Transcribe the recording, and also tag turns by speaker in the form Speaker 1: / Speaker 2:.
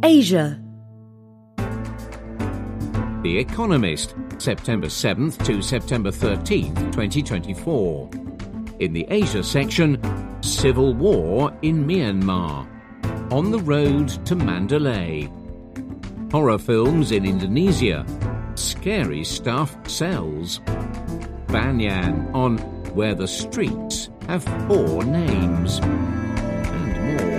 Speaker 1: Asia.
Speaker 2: The Economist, September 7th to September 13th, 2024. In the Asia section, Civil War in Myanmar. On the Road to Mandalay. Horror films in Indonesia. Scary stuff sells. Banyan on Where the Streets Have 4 Names. And more.